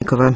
Новикова.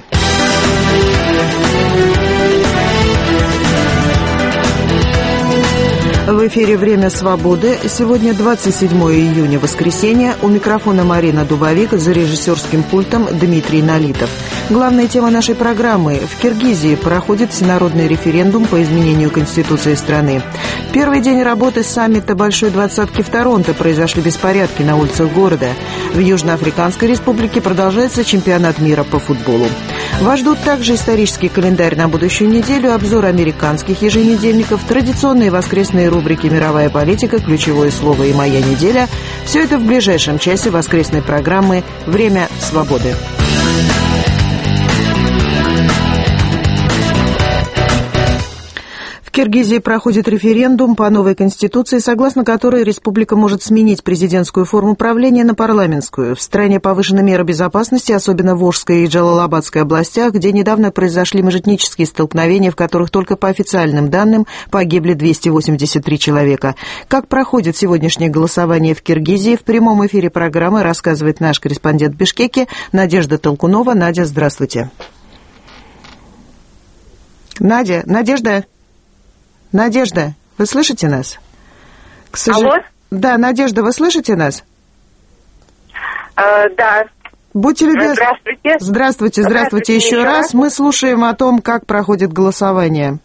В эфире «Время свободы». Сегодня 27 июня, воскресенье. У микрофона Марина Дубовик, за режиссерским пультом Дмитрий Налитов. Главная тема нашей программы. В Киргизии проходит всенародный референдум по изменению Конституции страны. Первый день работы саммита Большой Двадцатки в Торонто произошли беспорядки на улицах города. В Южноафриканской республике продолжается чемпионат мира по футболу. Вас ждут также исторический календарь на будущую неделю, обзор американских еженедельников, традиционные воскресные рубрики «Мировая политика», «Ключевое слово» и «Моя неделя». Все это в ближайшем часе воскресной программы «Время свободы». В Киргизии проходит референдум по новой конституции, согласно которой республика может сменить президентскую форму правления на парламентскую. В стране повышены меры безопасности, особенно в Волжской и Джалалабадской областях, где недавно произошли межэтнические столкновения, в которых только по официальным данным погибли 283 человека. Как проходит сегодняшнее голосование в Киргизии, в прямом эфире программы рассказывает наш корреспондент в Бишкеке Надежда Толкунова. Надя, здравствуйте. Надежда, вы слышите нас? Алло? Да, Надежда, вы слышите нас? Да. Будьте любезны. Здравствуйте. Здравствуйте еще раз. Мы слушаем о том, как проходит голосование.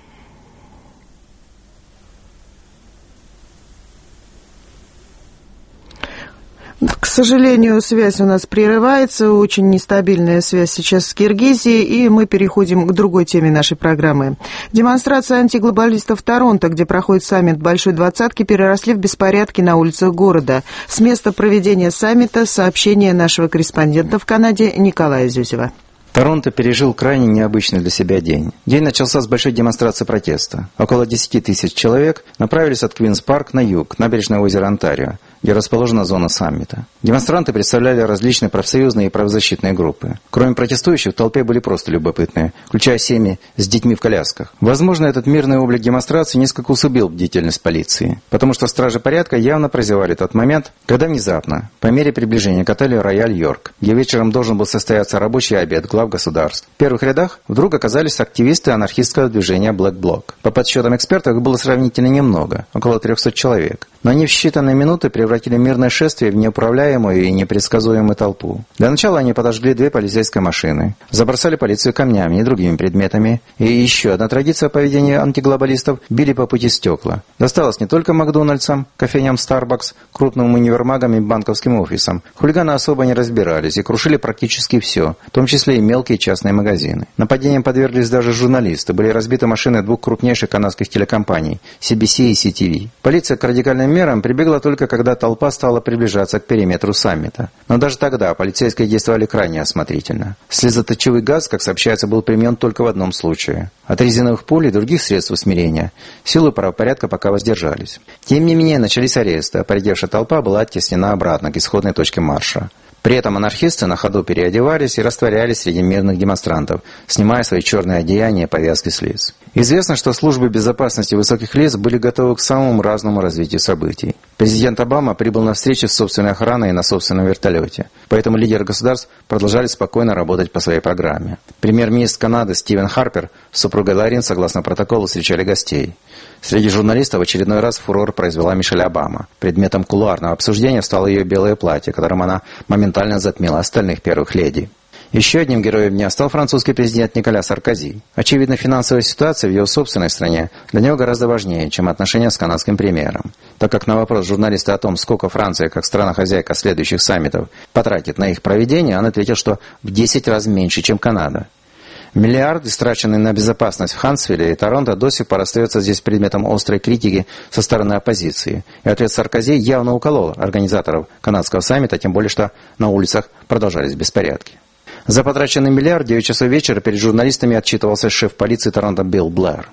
К сожалению, связь у нас прерывается, очень нестабильная связь сейчас с Киргизией, и мы переходим к другой теме нашей программы. Демонстрации антиглобалистов в Торонто, где проходит саммит Большой Двадцатки, переросли в беспорядки на улицах города. С места проведения саммита сообщение нашего корреспондента в Канаде Николая Зюзева. Торонто пережил крайне необычный для себя день. День начался с большой демонстрации протеста. Около 10 тысяч человек направились от Квинс-парк на юг, к набережной озера Онтарио, где расположена зона саммита. Демонстранты представляли различные профсоюзные и правозащитные группы. Кроме протестующих, в толпе были просто любопытные, включая семьи с детьми в колясках. Возможно, этот мирный облик демонстрации несколько усугубил бдительность полиции, потому что стражи порядка явно прозевали тот момент, когда внезапно, по мере приближения к отелю «Рояль Йорк», где вечером должен был состояться рабочий обед глав государств, в первых рядах вдруг оказались активисты анархистского движения Black Bloc. По подсчетам экспертов, их было сравнительно немного, около 300 человек. Но они в считанные минуты превратили мирное шествие в неуправляемую и непредсказуемую толпу. Для начала они подожгли 2 полицейские машины, забросали полицию камнями и другими предметами. И еще одна традиция поведения антиглобалистов – били по пути стекла. Досталось не только Макдональдсам, кофейням Starbucks, крупным универмагам и банковским офисам. Хулиганы особо не разбирались и крушили практически все, в том числе и мелкие частные магазины. Нападениям подверглись даже журналисты. Были разбиты машины 2 крупнейших канадских телекомпаний – CBC и CTV. Полиция к радикальным мерам прибегла только когда толпа стала приближаться к периметру саммита. Но даже тогда полицейские действовали крайне осмотрительно. Слезоточивый газ, как сообщается, был применен только в одном случае. От резиновых пуль и других средств усмирения силы правопорядка пока воздержались. Тем не менее, начались аресты, а поредевшая толпа была оттеснена обратно к исходной точке марша. При этом анархисты на ходу переодевались и растворялись среди мирных демонстрантов, снимая свои черные одеяния и повязки с лиц. Известно, что службы безопасности высоких лиц были готовы к самому разному развитию событий. Президент Обама прибыл на встречу с собственной охраной на собственном вертолете, поэтому лидеры государств продолжали спокойно работать по своей программе. Премьер-министр Канады Стивен Харпер с супругой Лорин, согласно протоколу, встречали гостей. Среди журналистов в очередной раз фурор произвела Мишель Обама. Предметом кулуарного обсуждения стало ее белое платье, которым она моментально затмила остальных первых леди. Еще одним героем дня стал французский президент Николя Саркози. Очевидно, финансовая ситуация в его собственной стране для него гораздо важнее, чем отношения с канадским премьером. Так как на вопрос журналиста о том, сколько Франция, как страна-хозяйка следующих саммитов, потратит на их проведение, он ответил, что в 10 раз меньше, чем Канада. Миллиард, истраченный на безопасность в Хантсвилле и Торонто, до сих пор остается здесь предметом острой критики со стороны оппозиции. И ответ Саркози явно уколол организаторов канадского саммита, тем более, что на улицах продолжались беспорядки. За потраченный миллиард 9 часов вечера перед журналистами отчитывался шеф полиции Торонто Билл Блэр.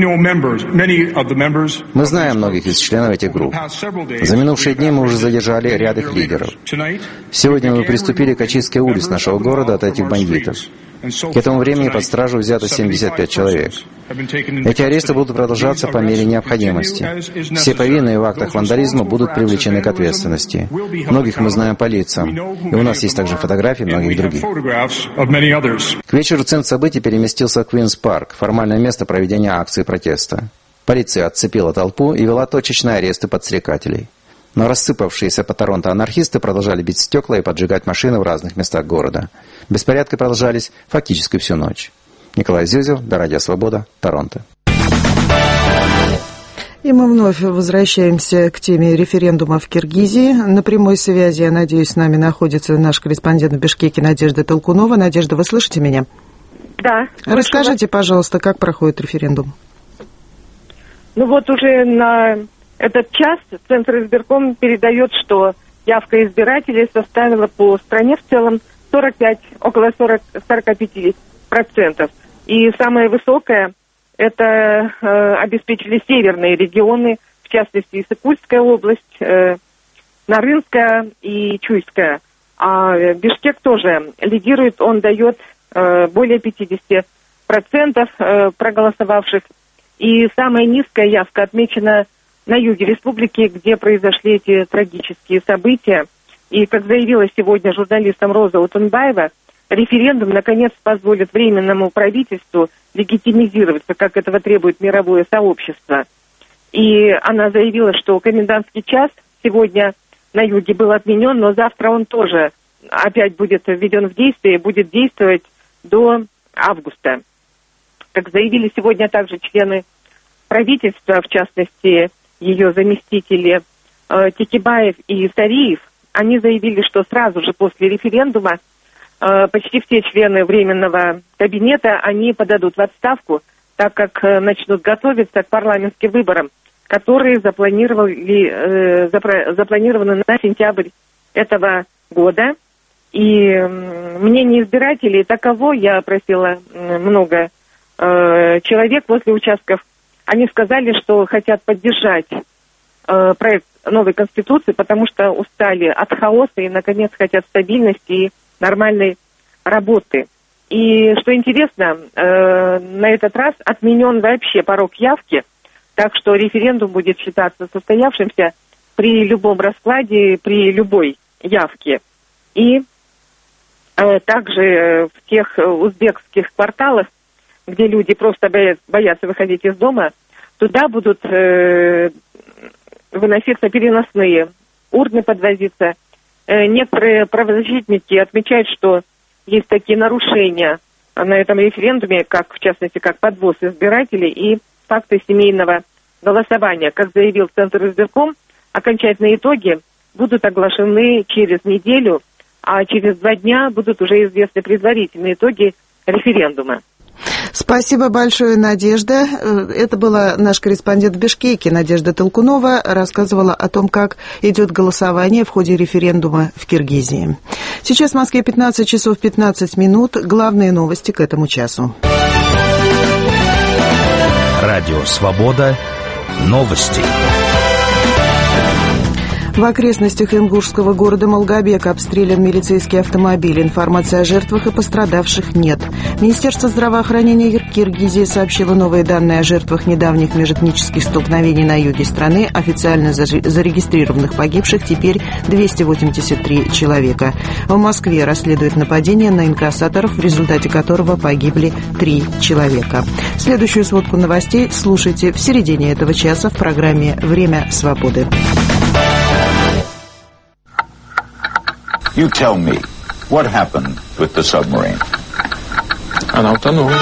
Мы знаем многих из членов этих групп. За минувшие дни мы уже задержали ряд их лидеров. Сегодня мы приступили к очистке улиц нашего города от этих бандитов. К этому времени под стражу взято 75 человек. Эти аресты будут продолжаться по мере необходимости. Все повинные в актах вандализма будут привлечены к ответственности. Многих мы знаем по лицам, и у нас есть также фотографии многих других. К вечеру центр событий переместился в Квинс-парк, формальное место проведения акции протеста. Полиция отцепила толпу и вела точечные аресты подстрекателей. Но рассыпавшиеся по Торонто анархисты продолжали бить стекла и поджигать машины в разных местах города. Беспорядки продолжались фактически всю ночь. Николай Зюзев, до Радио Свобода, Торонто. И мы вновь возвращаемся к теме референдума в Киргизии. На прямой связи, я надеюсь, с нами находится наш корреспондент в Бишкеке Надежда Толкунова. Надежда, вы слышите меня? Да. Расскажите, пожалуйста, как проходит референдум? Ну вот уже на этот час Центр избирком передает, что явка избирателей составила по стране в целом около 45%. И самое высокое это обеспечили северные регионы, в частности Иссык-Кульская область, Нарынская и Чуйская. А Бишкек тоже лидирует, он дает более 50% проголосовавших. И самая низкая явка отмечена на юге республики, где произошли эти трагические события. И, как заявила сегодня журналистам Роза Утунбаева, референдум, наконец, позволит временному правительству легитимизироваться, как этого требует мировое сообщество. И она заявила, что комендантский час сегодня на юге был отменен, но завтра он тоже опять будет введен в действие, будет действовать до августа. Как заявили сегодня также члены правительства, в частности, ее заместители Текебаев и Сариев, они заявили, что сразу же после референдума почти все члены Временного кабинета, они подадут в отставку, так как начнут готовиться к парламентским выборам, которые запланированы на сентябрь этого года. И мнение избирателей таково, я опросила много человек возле участков, они сказали, что хотят поддержать проект новой Конституции, потому что устали от хаоса и, наконец, хотят стабильности и нормальной работы. И, что интересно, на этот раз отменен вообще порог явки, так что референдум будет считаться состоявшимся при любом раскладе, при любой явке. И также в тех узбекских кварталах, где люди просто боятся выходить из дома, туда будут выноситься переносные урны, подвозиться. Некоторые правозащитники отмечают, что есть такие нарушения на этом референдуме, как в частности, как подвоз избирателей и факты семейного голосования. Как заявил Центр избирком, окончательные итоги будут оглашены через неделю, а через 2 дня будут уже известны предварительные итоги референдума. Спасибо большое, Надежда. Это была наш корреспондент в Бишкеке, Надежда Толкунова, рассказывала о том, как идет голосование в ходе референдума в Киргизии. Сейчас в Москве 15 часов 15 минут. Главные новости к этому часу. Радио «Свобода». Новости. В окрестностях ингушского города Малгобека обстрелян милицейский автомобиль. Информации о жертвах и пострадавших нет. Министерство здравоохранения Киргизии сообщило новые данные о жертвах недавних межэтнических столкновений на юге страны. Официально зарегистрированных погибших теперь 283 человека. В Москве расследуют нападение на инкассаторов, в результате которого погибли 3 человека. Следующую сводку новостей слушайте в середине этого часа в программе «Время свободы». You tell me, what happened with the submarine? Она утонула.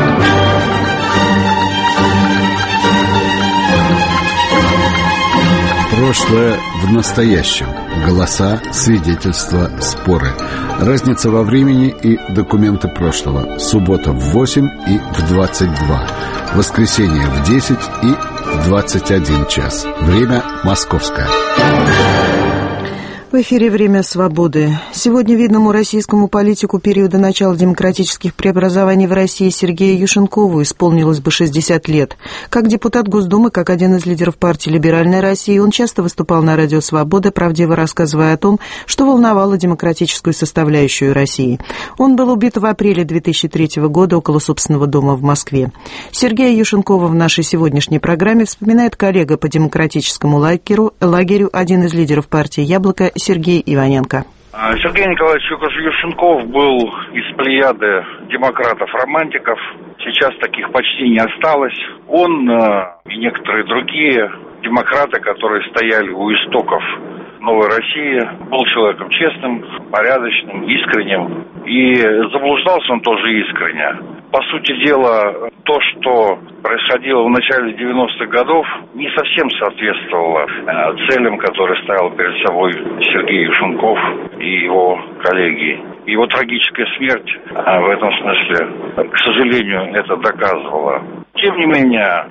Прошлое в настоящем. Голоса, свидетельства, споры. Разница во времени и документы прошлого. Суббота в 8 и в 22. Воскресенье в 10 и в 21 час. Время московское. В эфире «Время свободы». Сегодня видному российскому политику периода начала демократических преобразований в России Сергею Юшенкову исполнилось бы 60 лет. Как депутат Госдумы, как один из лидеров партии «Либеральная Россия», он часто выступал на радио «Свобода», правдиво рассказывая о том, что волновало демократическую составляющую России. Он был убит в апреле 2003 года около собственного дома в Москве. Сергея Юшенкова в нашей сегодняшней программе вспоминает коллега по демократическому лагерю, один из лидеров партии «Яблоко» Сергей Иваненко. Сергей Николаевич Юшенков был из плеяды демократов-романтиков. Сейчас таких почти не осталось. Он и некоторые другие демократы, которые стояли у истоков новой России, был человеком честным, порядочным, искренним. И заблуждался он тоже искренне. По сути дела, то, что происходило в начале 90-х годов, не совсем соответствовало целям, которые ставил перед собой Сергей Юшенков и его коллеги. Его трагическая смерть в этом смысле, к сожалению, это доказывала. Тем не менее,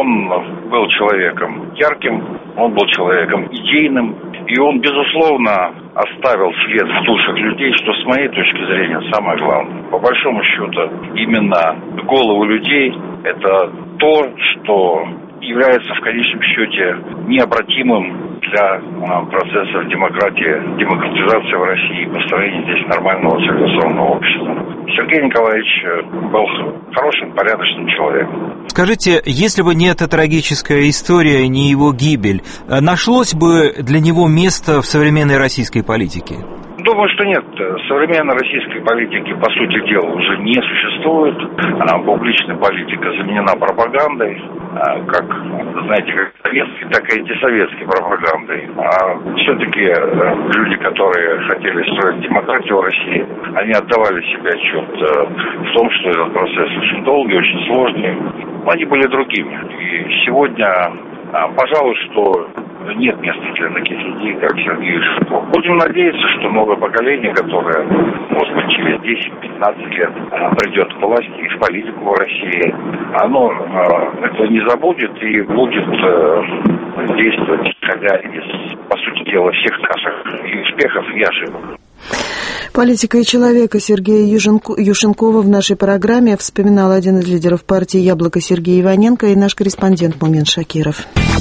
он был человеком ярким, он был человеком идейным, и он, безусловно, оставил след в душах людей, что, с моей точки зрения, самое главное. По большому счету, именно головы людей – это то, что является в конечном счете необратимым для процессов демократизации в России и построения здесь нормального цивилизованного общества. Сергей Николаевич был хорошим, порядочным человеком. Скажите, если бы не эта трагическая история, не его гибель, нашлось бы для него место в современной российской политике? Думаю, что нет. Современной российской политики, по сути дела, уже не существует. Публичная политика заменена пропагандой, как, знаете, как советской, так и антисоветской пропагандой. А все-таки люди, которые хотели строить демократию в России, они отдавали себе отчет в том, что этот процесс очень долгий, очень сложный. Они были другими. И сегодня, пожалуй, что нет места для таких людей, как Сергей Юшенков. Будем надеяться, что новое поколение, которое, может быть, через 10-15 лет придет к власти и в политику в России, оно это не забудет и будет действовать, исходя из, по сути дела, всех наших и успехов, и ошибок. Политика и человека Сергея Юшенкова в нашей программе вспоминал один из лидеров партии «Яблоко» Сергей Иваненко и наш корреспондент Мумин Шакиров.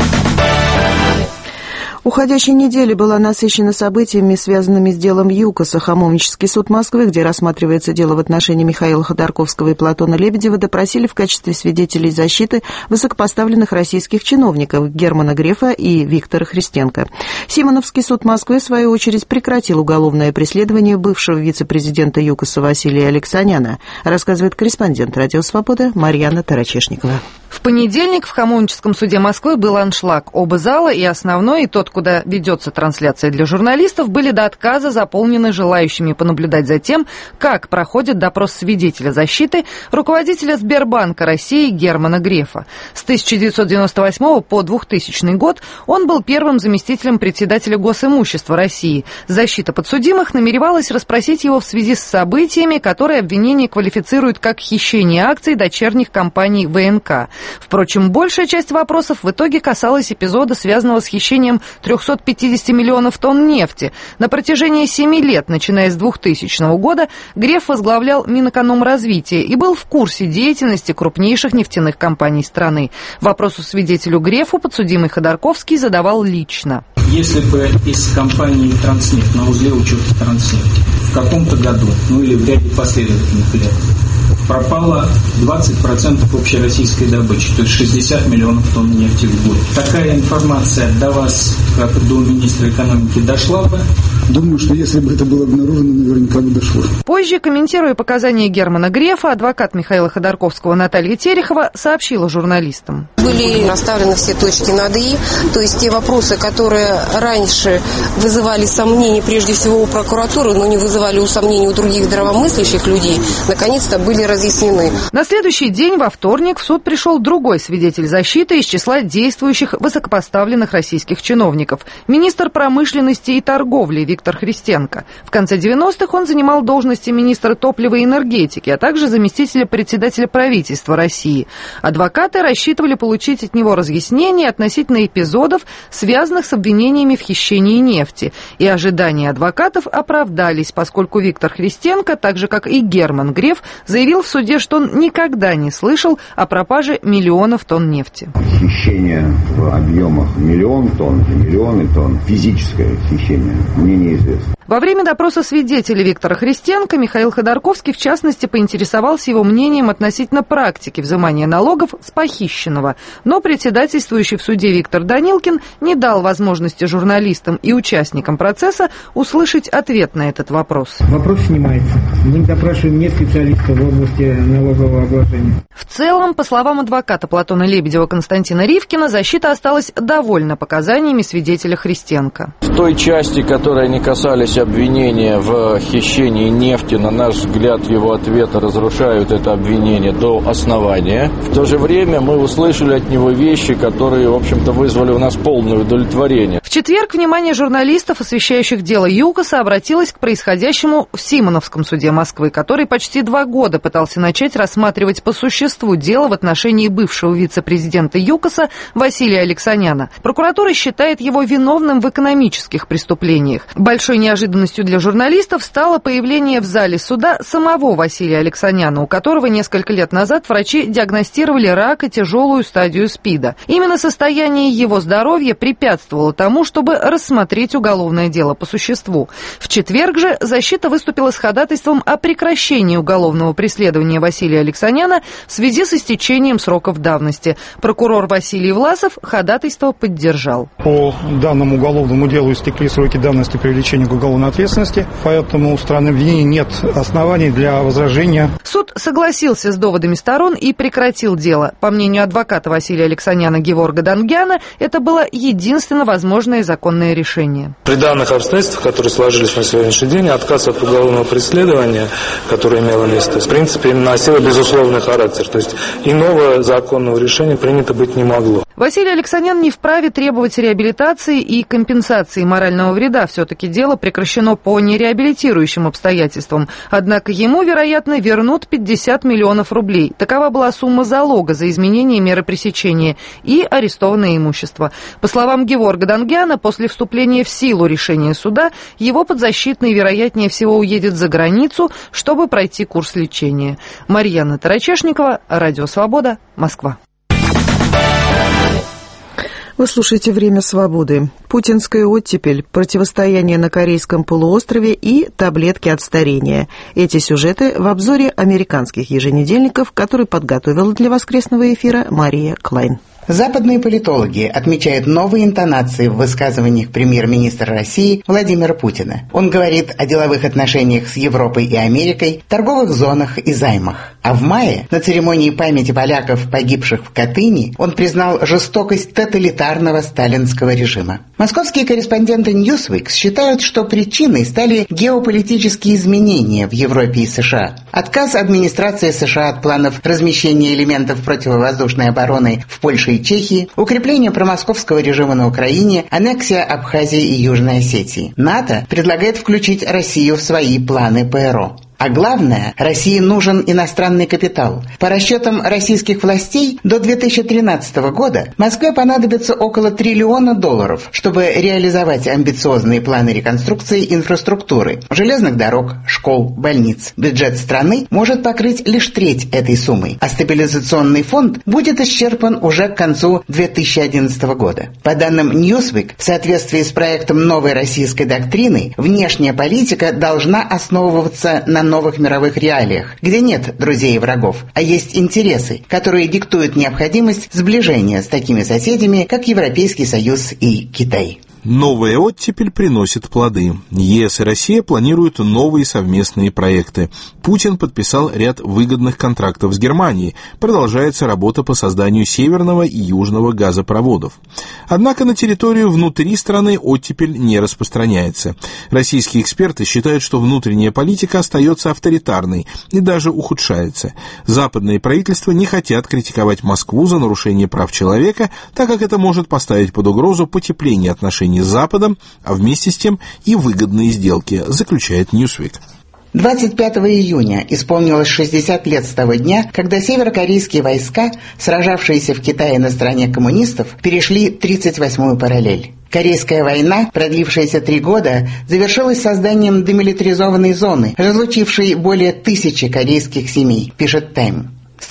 Уходящая неделя была насыщена событиями, связанными с делом ЮКОСа. Хамовнический суд Москвы, где рассматривается дело в отношении Михаила Ходорковского и Платона Лебедева, допросили в качестве свидетелей защиты высокопоставленных российских чиновников Германа Грефа и Виктора Христенко. Симоновский суд Москвы, в свою очередь, прекратил уголовное преследование бывшего вице-президента ЮКОСа Василия Алексаняна, рассказывает корреспондент «Радио Свобода» Марьяна Тарачешникова. В понедельник в Хамовническом суде Москвы был аншлаг. Оба зала, и основной, и тот, куда ведется трансляция для журналистов, были до отказа заполнены желающими понаблюдать за тем, как проходит допрос свидетеля защиты руководителя Сбербанка России Германа Грефа. С 1998 по 2000 год он был первым заместителем председателя Госимущества России. Защита подсудимых намеревалась расспросить его в связи с событиями, которые обвинение квалифицирует как хищение акций дочерних компаний ВНК. Впрочем, большая часть вопросов в итоге касалась эпизода, связанного с хищением 350 миллионов тонн нефти. На протяжении 7 лет, начиная с 2000 года, Греф возглавлял Минэкономразвития и был в курсе деятельности крупнейших нефтяных компаний страны. Вопросу свидетелю Грефу подсудимый Ходорковский задавал лично. Если бы из компании «Транснефть» на узле учета «Транснефть» в каком-то году, или в ряде последовательных лет, пропало 20% общероссийской добычи, то есть 60 миллионов тонн нефти в год. Такая информация до вас, как до министра экономики, дошла бы? Думаю, что если бы это было обнаружено, наверняка бы дошло. Позже, комментируя показания Германа Грефа, адвокат Михаила Ходорковского Наталья Терехова сообщила журналистам. Были расставлены все точки над «и», то есть те вопросы, которые раньше вызывали сомнения, прежде всего у прокуратуры, но не вызывали у сомнений у других здравомыслящих людей, наконец-то были разъяснены. На следующий день, во вторник, в суд пришел другой свидетель защиты из числа действующих высокопоставленных российских чиновников. Министр промышленности и торговли Виктор Христенко. В конце 90-х он занимал должности министра топлива и энергетики, а также заместителя председателя правительства России. Адвокаты рассчитывали получить от него разъяснения относительно эпизодов, связанных с обвинениями в хищении нефти. И ожидания адвокатов оправдались, поскольку Виктор Христенко, так же как и Герман Греф, заявил в суде, что он никогда не слышал о пропаже миллионов тонн нефти. Хищение в объемах миллион тонн и миллионы тонн, физическое хищение, мне неизвестно. Во время допроса свидетеля Виктора Христенко Михаил Ходорковский, в частности, поинтересовался его мнением относительно практики взимания налогов с похищенного. Но председательствующий в суде Виктор Данилкин не дал возможности журналистам и участникам процесса услышать ответ на этот вопрос. Вопрос снимается. Мы допрашиваем не специалистов в области налогового обложения. В целом, по словам адвоката Платона Лебедева Константина Ривкина, защита осталась довольна показаниями свидетеля Христенко. В той части, которая не касались обвинения в хищении нефти, на наш взгляд, его ответы разрушают это обвинение до основания. В то же время мы услышали от него вещи, которые, в общем-то, вызвали у нас полное удовлетворение. В четверг внимание журналистов, освещающих дело ЮКОСа, обратилось к происходящему в Симоновском суде Москвы, который почти 2 года пытался начать рассматривать по существу дело в отношении бывшего вице-президента ЮКОСа Василия Алексаняна. Прокуратура считает его виновным в экономических преступлениях. Большой неожиданностью для журналистов стало появление в зале суда самого Василия Алексаняна, у которого несколько лет назад врачи диагностировали рак и тяжелую стадию СПИДа. Именно состояние его здоровья препятствовало тому, чтобы рассмотреть уголовное дело по существу. В четверг же защита выступила с ходатайством о прекращении уголовного преследования Василия Алексаняна в связи с истечением сроков давности. Прокурор Василий Власов ходатайство поддержал. По данному уголовному делу истекли сроки давности привлечения к уголовной ответственности, поэтому у стороны обвинения нет оснований для возражения. Суд согласился с доводами сторон и прекратил дело. По мнению адвоката Василия Алексаняна Геворга Дангяна, это было единственно возможное законное решение. При данных обстоятельствах, которые сложились на сегодняшний день, отказ от уголовного преследования, которое имело место, в принципе, носило безусловный характер. То есть иного законного решения принято быть не могло. Василий Алексанян не вправе требовать реабилитации и компенсации морального вреда. Все-таки дело прекращено по нереабилитирующим обстоятельствам. Однако ему, вероятно, вернут 50 миллионов рублей. Такова была сумма залога за изменение меры пресечения и арестованное имущество. По словам Геворга Дангяна, после вступления в силу решения суда, его подзащитный, вероятнее всего, уедет за границу, чтобы пройти курс лечения. Марьяна Тарачешникова, Радио Свобода, Москва. Вы слушаете «Время свободы». Путинская оттепель, противостояние на Корейском полуострове и таблетки от старения. Эти сюжеты в обзоре американских еженедельников, который подготовила для воскресного эфира Мария Клайн. Западные политологи отмечают новые интонации в высказываниях премьер-министра России Владимира Путина. Он говорит о деловых отношениях с Европой и Америкой, торговых зонах и займах. А в мае, на церемонии памяти поляков, погибших в Катыни, он признал жестокость тоталитарного сталинского режима. Московские корреспонденты Newsweek считают, что причиной стали геополитические изменения в Европе и США. Отказ администрации США от планов размещения элементов противовоздушной обороны в Польше и Чехии, укрепление промосковского режима на Украине, аннексия Абхазии и Южной Осетии. НАТО предлагает включить Россию в свои планы ПРО. А главное, России нужен иностранный капитал. По расчетам российских властей, до 2013 года Москве понадобится около $1 триллиона, чтобы реализовать амбициозные планы реконструкции инфраструктуры, железных дорог, школ, больниц. Бюджет страны может покрыть лишь треть этой суммы, а стабилизационный фонд будет исчерпан уже к концу 2011 года. По данным Newsweek, в соответствии с проектом новой российской доктрины, внешняя политика должна основываться на новых мировых реалиях, где нет друзей и врагов, а есть интересы, которые диктуют необходимость сближения с такими соседями, как Европейский Союз и Китай. Новая оттепель приносит плоды. ЕС и Россия планируют новые совместные проекты. Путин подписал ряд выгодных контрактов с Германией. Продолжается работа по созданию северного и южного газопроводов. Однако на территорию внутри страны оттепель не распространяется. Российские эксперты считают, что внутренняя политика остается авторитарной и даже ухудшается. Западные правительства не хотят критиковать Москву за нарушение прав человека, так как это может поставить под угрозу потепление отношений отношения с Западом, а вместе с тем и выгодные сделки, заключает Newsweek. 25 июня исполнилось 60 лет с того дня, когда северокорейские войска, сражавшиеся в Китае на стороне коммунистов, перешли 38-ю параллель. Корейская война, продлившаяся 3 года, завершилась созданием демилитаризованной зоны, разлучившей более 1000 корейских семей, пишет Time. С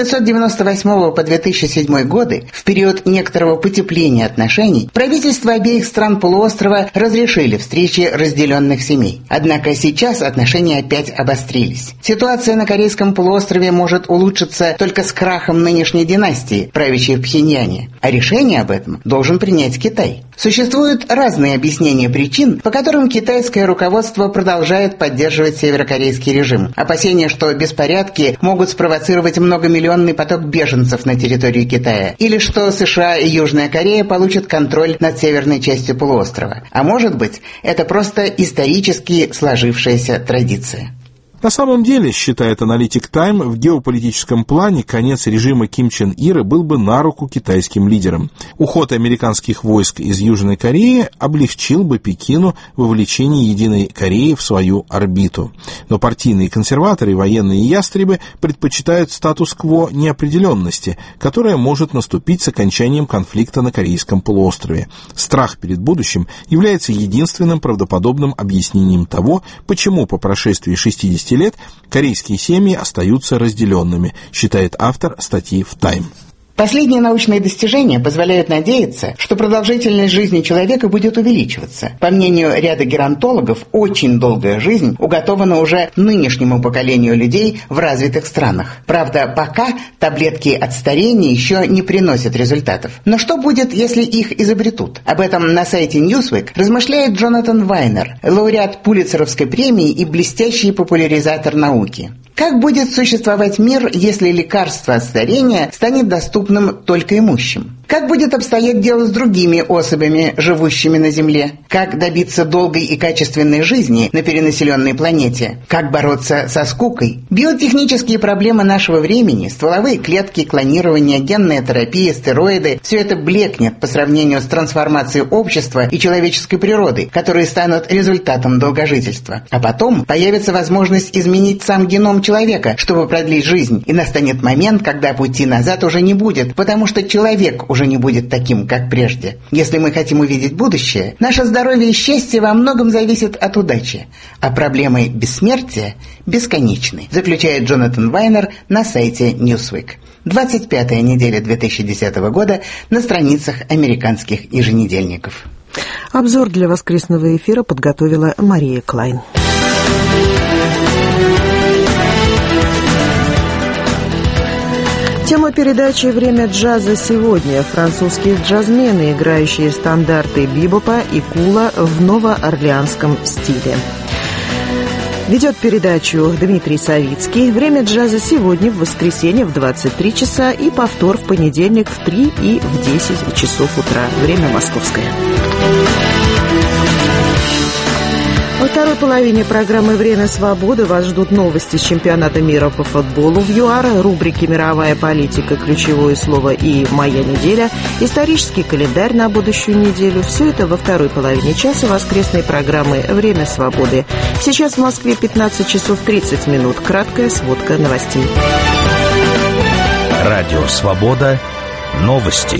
1998 по 2007 годы, в период некоторого потепления отношений, правительства обеих стран полуострова разрешили встречи разделенных семей. Однако сейчас отношения опять обострились. Ситуация на Корейском полуострове может улучшиться только с крахом нынешней династии, правящей в Пхеньяне, а решение об этом должен принять Китай. Существуют разные объяснения причин, по которым китайское руководство продолжает поддерживать северокорейский режим. Опасения, что беспорядки могут спровоцировать многомиллионный поток беженцев на территорию Китая, или что США и Южная Корея получат контроль над северной частью полуострова. А может быть, это просто исторически сложившаяся традиция. На самом деле, считает аналитик Time, в геополитическом плане конец режима Ким Чен Ира был бы на руку китайским лидерам. Уход американских войск из Южной Кореи облегчил бы Пекину вовлечение Единой Кореи в свою орбиту. Но партийные консерваторы и военные ястребы предпочитают статус-кво неопределенности, которая может наступить с окончанием конфликта на Корейском полуострове. Страх перед будущим является единственным правдоподобным объяснением того, почему по прошествии 60 лет корейские семьи остаются разделенными, считает автор статьи в Time. Последние научные достижения позволяют надеяться, что продолжительность жизни человека будет увеличиваться. По мнению ряда геронтологов, очень долгая жизнь уготована уже нынешнему поколению людей в развитых странах. Правда, пока таблетки от старения еще не приносят результатов. Но что будет, если их изобретут? Об этом на сайте Newsweek размышляет Джонатан Вайнер, лауреат Пулитцеровской премии и блестящий популяризатор науки. Как будет существовать мир, если лекарство от старения станет доступным только имущим? Как будет обстоять дело с другими особями, живущими на Земле? Как добиться долгой и качественной жизни на перенаселенной планете? Как бороться со скукой? Биотехнические проблемы нашего времени, стволовые клетки, клонирование, генная терапия, стероиды – все это блекнет по сравнению с трансформацией общества и человеческой природы, которые станут результатом долгожительства. А потом появится возможность изменить сам геном человека, чтобы продлить жизнь, и настанет момент, когда пути назад уже не будет, потому что человек уже не будет таким, как прежде. Если мы хотим увидеть будущее, наше здоровье и счастье во многом зависит от удачи, а проблемы бессмертия бесконечны, заключает Джонатан Вайнер на сайте Newsweek. 25-я неделя 2010 года на страницах американских еженедельников. Обзор для воскресного эфира подготовила Мария Клайн. Тема передачи «Время джаза сегодня». Французские джазмены, играющие стандарты бибопа и кула в новоорлеанском стиле. Ведет передачу Дмитрий Савицкий. «Время джаза сегодня» в воскресенье в 23 часа и повтор в понедельник в 3 и в 10 часов утра. Время московское. Во второй половине программы «Время свободы» вас ждут новости с чемпионата мира по футболу в ЮАР, рубрики «Мировая политика. Ключевое слово» и «Моя неделя», исторический календарь на будущую неделю. Все это во второй половине часа воскресной программы «Время свободы». Сейчас в Москве 15 часов 30 минут. Краткая сводка новостей. Радио «Свобода». Новости.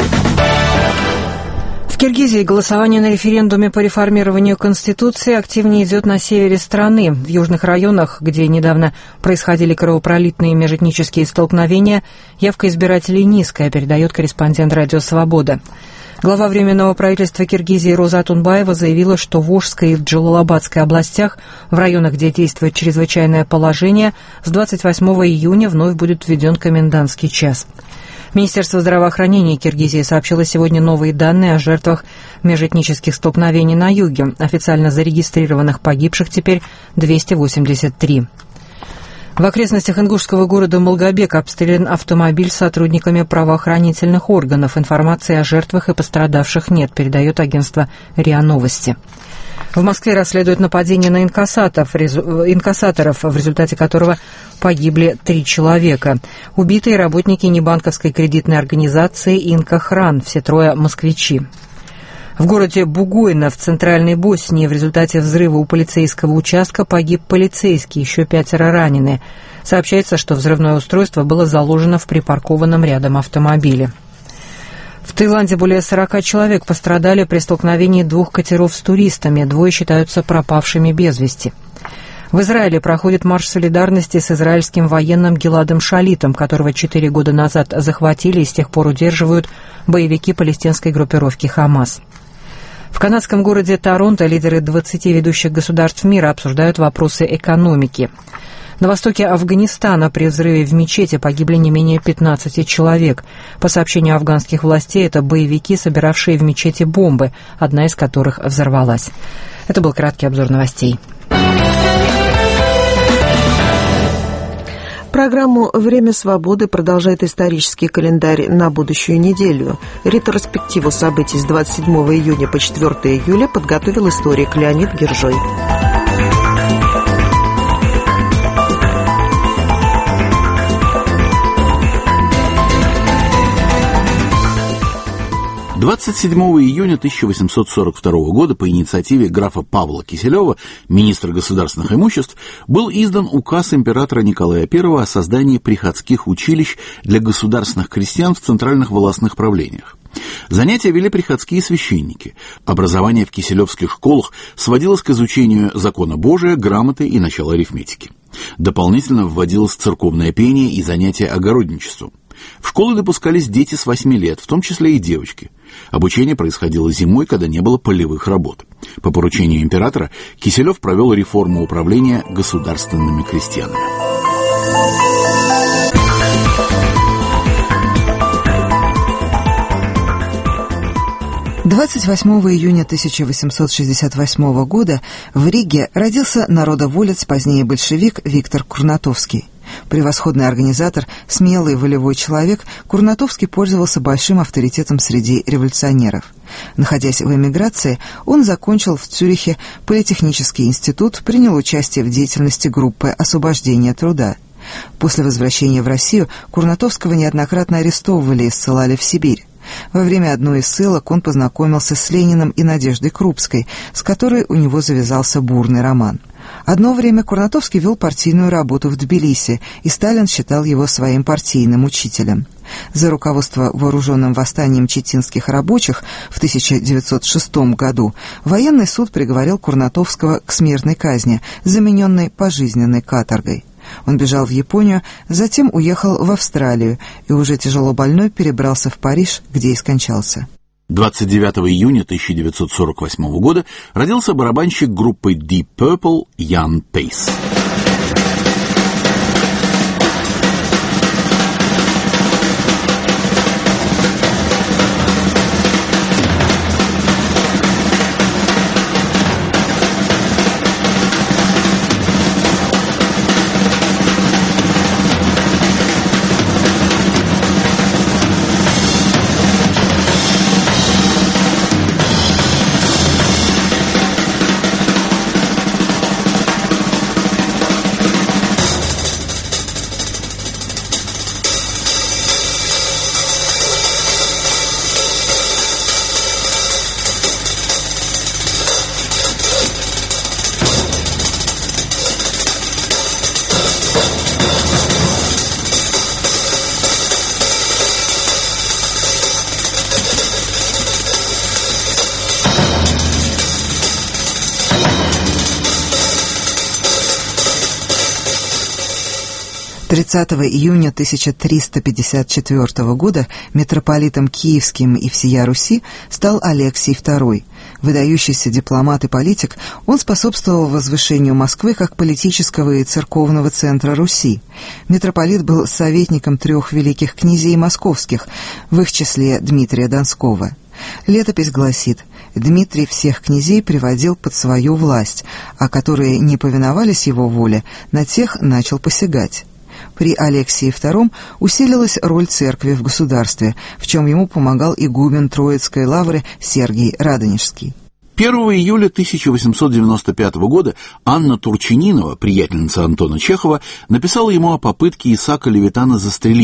В Киргизии голосование на референдуме по реформированию Конституции активнее идет на севере страны. В южных районах, где недавно происходили кровопролитные межэтнические столкновения, явка избирателей низкая, передает корреспондент «Радио Свобода». Глава Временного правительства Киргизии Роза Атунбаева заявила, что в Ошской и в Джалалабадской областях, в районах, где действует чрезвычайное положение, с 28 июня вновь будет введен комендантский час. Министерство здравоохранения Киргизии сообщило сегодня новые данные о жертвах межэтнических столкновений на юге. Официально зарегистрированных погибших теперь 283. В окрестностях ингушского города Малгобек обстрелян автомобиль с сотрудниками правоохранительных органов. Информации о жертвах и пострадавших нет, передает агентство РИА Новости. В Москве расследуют нападение на инкассаторов, в результате которого погибли 3 человека. Убитые работники небанковской кредитной организации «Инкохран», все 3 москвичи. В городе Бугойна в центральной Боснии в результате взрыва у полицейского участка погиб полицейский, еще 5 ранены. Сообщается, что взрывное устройство было заложено в припаркованном рядом автомобиле. В Таиланде более 40 человек пострадали при столкновении 2 катеров с туристами, 2 считаются пропавшими без вести. В Израиле проходит марш солидарности с израильским военным Гиладом Шалитом, которого 4 года назад захватили и с тех пор удерживают боевики палестинской группировки «Хамас». В канадском городе Торонто лидеры 20 ведущих государств мира обсуждают вопросы экономики. На востоке Афганистана при взрыве в мечети погибли не менее 15 человек. По сообщению афганских властей, это боевики, собиравшие в мечети бомбы, одна из которых взорвалась. Это был краткий обзор новостей. Программу «Время свободы» продолжает исторический календарь на будущую неделю. Ретроспективу событий с 27 июня по 4 июля подготовил историк Леонид Гержой. 27 июня 1842 года по инициативе графа Павла Киселева, министра государственных имуществ, был издан указ императора Николая I о создании приходских училищ для государственных крестьян в центральных властных правлениях. Занятия вели приходские священники. Образование в киселевских школах сводилось к изучению закона Божия, грамоты и начала арифметики. Дополнительно вводилось церковное пение и занятия огородничеством. В школы допускались дети с 8 лет, в том числе и девочки. Обучение происходило зимой, когда не было полевых работ. По поручению императора Киселев провел реформу управления государственными крестьянами. – 28 июня 1868 года в Риге родился народоволец, позднее большевик Виктор Курнатовский. Превосходный организатор, смелый волевой человек, Курнатовский пользовался большим авторитетом среди революционеров. Находясь в эмиграции, он закончил в Цюрихе политехнический институт, принял участие в деятельности группы освобождения труда. После возвращения в Россию Курнатовского неоднократно арестовывали и ссылали в Сибирь. Во время одной из ссылок он познакомился с Лениным и Надеждой Крупской, с которой у него завязался бурный роман. Одно время Курнатовский вел партийную работу в Тбилиси, и Сталин считал его своим партийным учителем. За руководство вооруженным восстанием читинских рабочих в 1906 году военный суд приговорил Курнатовского к смертной казни, замененной пожизненной каторгой. Он бежал в Японию, затем уехал в Австралию и уже тяжело больной перебрался в Париж, где и скончался. 29 июня 1948 года родился барабанщик группы Deep Purple Ян Пейс. – 30 июня 1354 года митрополитом Киевским и всея Руси стал Алексий II. Выдающийся дипломат и политик, он способствовал возвышению Москвы как политического и церковного центра Руси. Митрополит был советником 3 великих князей московских, в их числе Дмитрия Донского. Летопись гласит: Дмитрий всех князей приводил под свою власть, а которые не повиновались его воле, на тех начал посягать. При Алексии II усилилась роль церкви в государстве, в чем ему помогал игумен Троицкой лавры Сергий Радонежский. 1 июля 1895 года Анна Турчининова, приятельница Антона Чехова, написала ему о попытке Исаака Левитана застрелиться.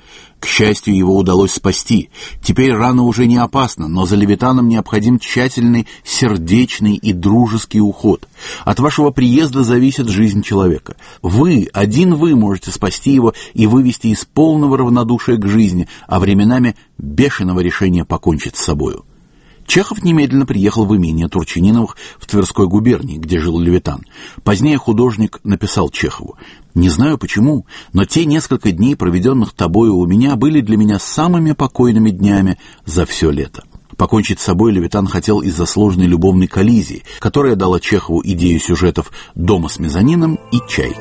К счастью, его удалось спасти. Теперь рана уже не опасна, но за Левитаном необходим тщательный, сердечный и дружеский уход. От вашего приезда зависит жизнь человека. Один вы можете спасти его и вывести из полного равнодушия к жизни, а временами бешеного решения покончить с собою. Чехов немедленно приехал в имение Турчининовых в Тверской губернии, где жил Левитан. Позднее художник написал Чехову: «Не знаю почему, но те несколько дней, проведенных тобою у меня, были для меня самыми покойными днями за все лето». Покончить с собой Левитан хотел из-за сложной любовной коллизии, которая дала Чехову идею сюжетов «Дома с мезонином» и «Чайки».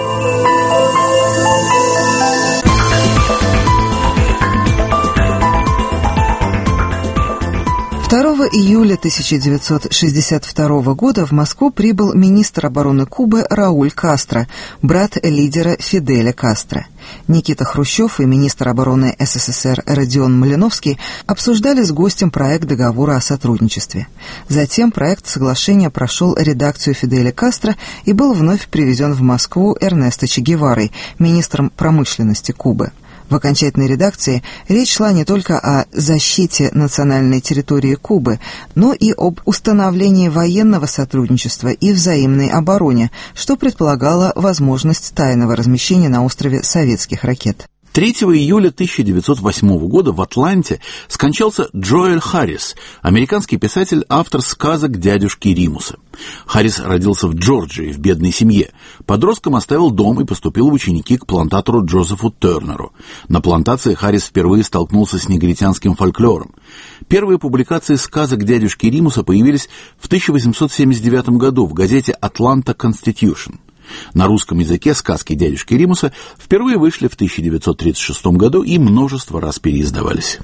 2 июля 1962 года в Москву прибыл министр обороны Кубы Рауль Кастро, брат лидера Фиделя Кастро. Никита Хрущев и министр обороны СССР Родион Малиновский обсуждали с гостем проект договора о сотрудничестве. Затем проект соглашения прошел редакцию Фиделя Кастро и был вновь привезен в Москву Эрнесто Че Геварой, министром промышленности Кубы. В окончательной редакции речь шла не только о защите национальной территории Кубы, но и об установлении военного сотрудничества и взаимной обороне, что предполагало возможность тайного размещения на острове советских ракет. 3 июля 1908 года в Атланте скончался Джоэль Харрис, американский писатель, автор сказок дядюшки Римуса. Харрис родился в Джорджии, в бедной семье. Подростком оставил дом и поступил в ученики к плантатору Джозефу Тернеру. На плантации Харрис впервые столкнулся с негритянским фольклором. Первые публикации сказок дядюшки Римуса появились в 1879 году в газете «Атланта Конститюшн». На русском языке сказки дядюшки Римуса впервые вышли в 1936 году и множество раз переиздавались.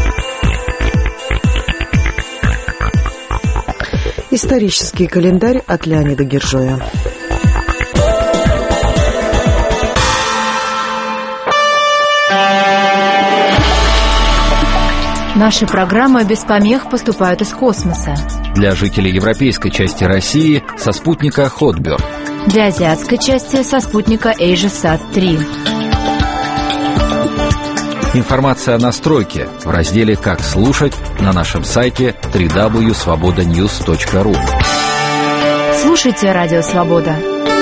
Исторический календарь от Леонида Гержоя. Наши программы без помех поступают из космоса. Для жителей европейской части России со спутника Хотберг. Для азиатской части со спутника AsiaSat-3. Информация о настройке в разделе «Как слушать» на нашем сайте www.svobodanews.ru. Слушайте Радио Свобода.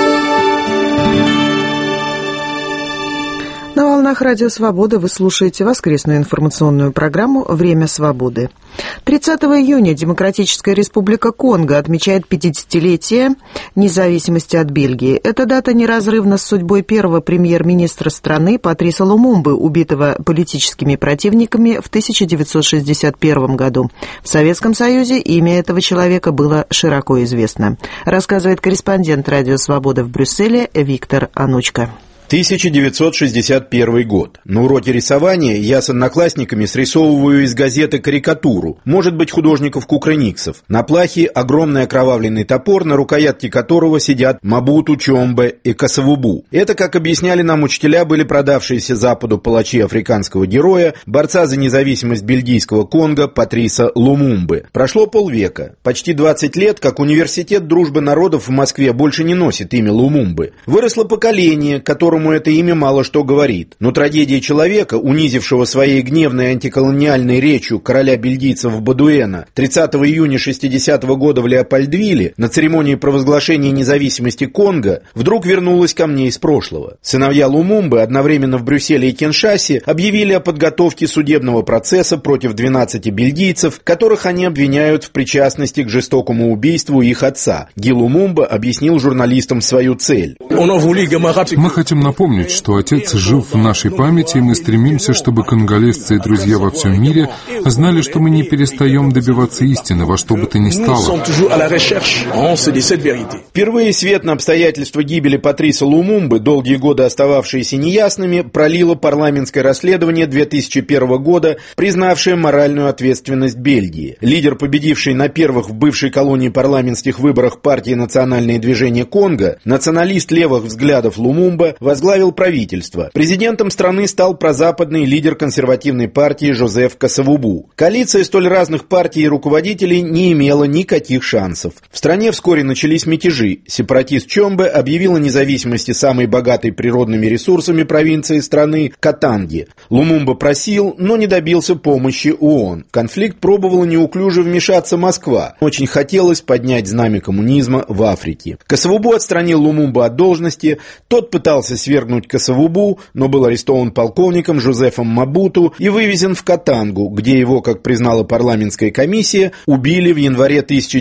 На волнах Радио Свобода вы слушаете воскресную информационную программу «Время свободы». 30 июня Демократическая Республика Конго отмечает 50-летие независимости от Бельгии. Эта дата неразрывна с судьбой первого премьер-министра страны Патриса Лумумбы, убитого политическими противниками в 1961 году. В Советском Союзе имя этого человека было широко известно. Рассказывает корреспондент Радио Свобода в Брюсселе Виктор Анучко. 1961 год. На уроке рисования я с одноклассниками срисовываю из газеты карикатуру, может быть, художников Кукрыниксов. На плахе огромный окровавленный топор, на рукоятке которого сидят Мабуту, Чомбе и Касавубу. Это, как объясняли нам учителя, были продавшиеся Западу палачи африканского героя, борца за независимость бельгийского Конго Патриса Лумумбы. Прошло полвека. Почти 20 лет, как университет дружбы народов в Москве больше не носит имя Лумумбы. Выросло поколение, которому это имя мало что говорит. Но трагедия человека, унизившего своей гневной антиколониальной речью короля бельгийцев Бадуэна 30 июня 60-го года в Леопольдвилле на церемонии провозглашения независимости Конго, вдруг вернулась ко мне из прошлого. Сыновья Лумумбы одновременно в Брюсселе и Киншасе объявили о подготовке судебного процесса против 12 бельгийцев, которых они обвиняют в причастности к жестокому убийству их отца. Ги Лумумба объяснил журналистам свою цель. Мы хотим напомнить, что отец жив в нашей памяти, и мы стремимся, чтобы конголезцы и друзья во всем мире знали, что мы не перестаем добиваться истины во что бы то ни стало. Впервые свет на обстоятельства гибели Патриса Лумумбы, долгие годы остававшиеся неясными, пролило парламентское расследование 2001 года, признавшее моральную ответственность Бельгии. Лидер, победивший на первых в бывшей колонии парламентских выборах партии «Национальное движение Конго», националист левых взглядов Лумумба, возглавил правительство. Президентом страны стал прозападный лидер консервативной партии Жозеф Касавубу. Коалиция столь разных партий и руководителей не имела никаких шансов. В стране вскоре начались мятежи. Сепаратист Чомбе объявил о независимости самой богатой природными ресурсами провинции страны Катанги. Лумумба просил, но не добился помощи ООН. В конфликт пробовала неуклюже вмешаться Москва. Очень хотелось поднять знамя коммунизма в Африке. Касавубу отстранил Лумумба от должности. Тот пытался свергнуть Касавубу, но был арестован полковником Жозефом Мабуту и вывезен в Катангу, где его, как признала парламентская комиссия, убили в январе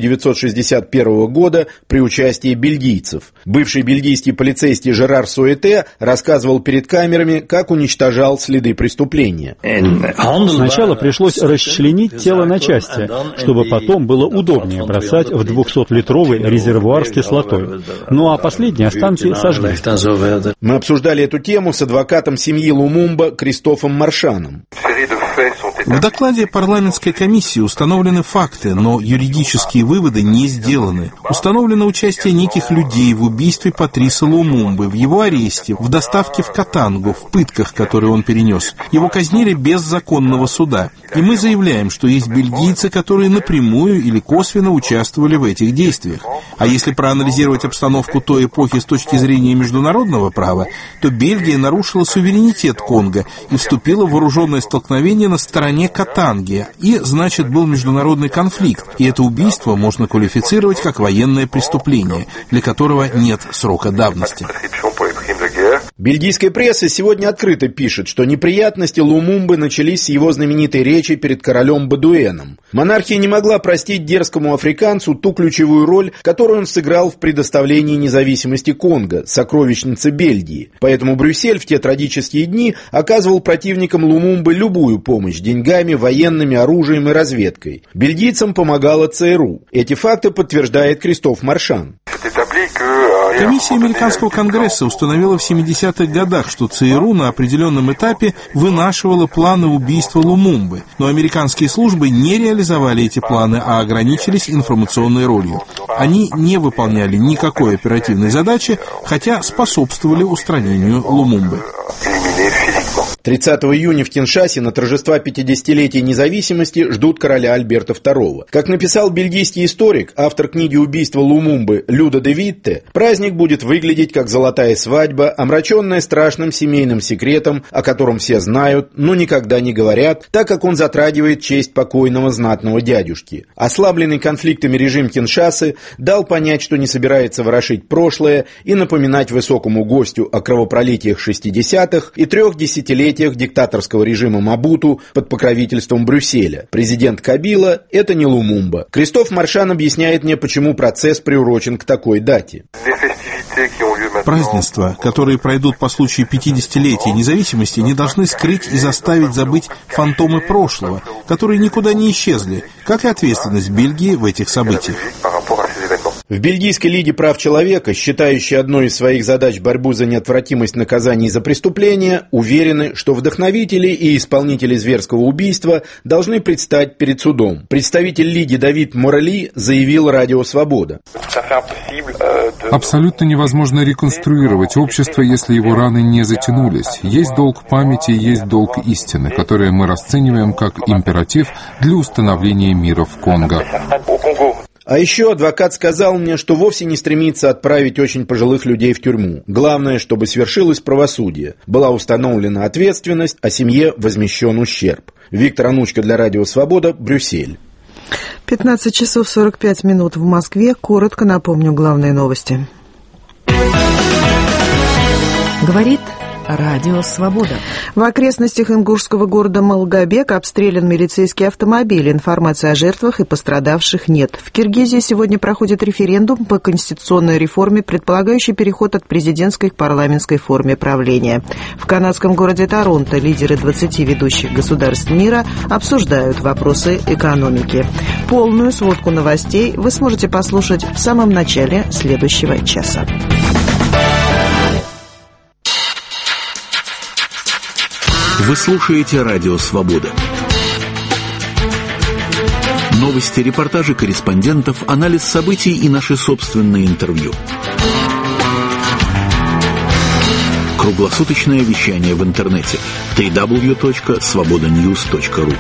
1961 года при участии бельгийцев. Бывший бельгийский полицейский Жерар Суэте рассказывал перед камерами, как уничтожал следы преступления. Сначала пришлось расчленить тело на части, чтобы потом было удобнее бросать в 200-литровый резервуар с кислотой. Ну а последние останки сожгли. Мы обсуждали эту тему с адвокатом семьи Лумумба Кристофом Маршаном. В докладе парламентской комиссии установлены факты, но юридические выводы не сделаны. Установлено участие неких людей в убийстве Патриса Лумумбы, в его аресте, в доставке в Катангу, в пытках, которые он перенес. Его казнили без законного суда. И мы заявляем, что есть бельгийцы, которые напрямую или косвенно участвовали в этих действиях. А если проанализировать обстановку той эпохи с точки зрения международного права, то Бельгия нарушила суверенитет Конго и вступила в вооруженное столкновение на стороне Катанги, и, значит, был международный конфликт, и это убийство можно квалифицировать как военное преступление, для которого нет срока давности. Бельгийская пресса сегодня открыто пишет, что неприятности Лумумбы начались с его знаменитой речи перед королем Бадуэном. Монархия не могла простить дерзкому африканцу ту ключевую роль, которую он сыграл в предоставлении независимости Конго, сокровищницы Бельгии. Поэтому Брюссель в те трагические дни оказывал противникам Лумумбы любую помощь деньгами, военными, оружием и разведкой. Бельгийцам помогала ЦРУ. Эти факты подтверждает Кристоф Маршан. Комиссия Американского конгресса установила в 70-х годах, что ЦРУ на определенном этапе вынашивала планы убийства Лумумбы, но американские службы не реализовали эти планы, а ограничились информационной ролью. Они не выполняли никакой оперативной задачи, хотя способствовали устранению Лумумбы. 30 июня в Киншасе на торжества 50-летия независимости ждут короля Альберта II. Как написал бельгийский историк, автор книги «Убийство Лумумбы» Люда де Витте, праздник будет выглядеть как золотая свадьба, омраченная страшным семейным секретом, о котором все знают, но никогда не говорят, так как он затрагивает честь покойного знатного дядюшки. Ослабленный конфликтами режим Киншасы дал понять, что не собирается ворошить прошлое и напоминать высокому гостю о кровопролитиях 60-х и 3 десятилетиях диктаторского режима Мабуту под покровительством Брюсселя. Президент Кабила – это не Лумумба. Кристоф Маршан объясняет мне, почему процесс приурочен к такой дате. Празднества, которые пройдут по случаю 50-летия независимости, не должны скрыть и заставить забыть фантомы прошлого, которые никуда не исчезли, как и ответственность Бельгии в этих событиях. В Бельгийской лиге прав человека, считающей одной из своих задач борьбу за неотвратимость наказаний за преступления, уверены, что вдохновители и исполнители зверского убийства должны предстать перед судом. Представитель лиги Давид Морали заявил Радио Свобода. Абсолютно невозможно реконструировать общество, если его раны не затянулись. Есть долг памяти и есть долг истины, которые мы расцениваем как императив для установления мира в Конго. А еще адвокат сказал мне, что вовсе не стремится отправить очень пожилых людей в тюрьму. Главное, чтобы свершилось правосудие. Была установлена ответственность, а семье возмещен ущерб. Виктор Анучко для Радио Свобода, Брюссель. 15 часов 45 минут в Москве. Коротко напомню главные новости. Говорит Радио Свобода. В окрестностях ингушского города Малгобек обстрелян милицейский автомобиль. Информации о жертвах и пострадавших нет. В Киргизии сегодня проходит референдум по конституционной реформе, предполагающий переход от президентской к парламентской форме правления. В канадском городе Торонто лидеры 20 ведущих государств мира обсуждают вопросы экономики. Полную сводку новостей вы сможете послушать в самом начале следующего часа. Вы слушаете Радио Свобода. Новости, репортажи корреспондентов, анализ событий и наши собственные интервью. Круглосуточное вещание в интернете www.svobodanews.ru.